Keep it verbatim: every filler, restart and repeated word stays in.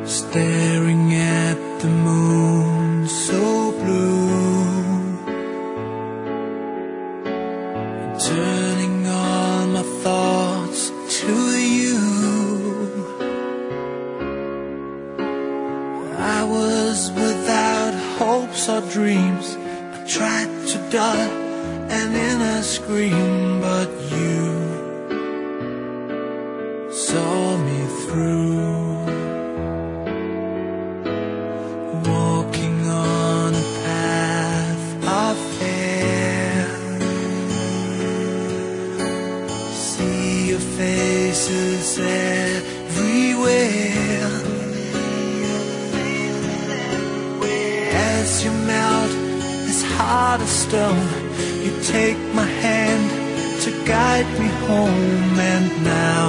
staring at the moon so blue, turning all my thoughts to you. I was without hopes or dreams. I tried to dull an inner scream, but you saw me through. Walking on a path of air, see your faces everywhere. As you melt this heart of stone, you take my hand to guide me home, and now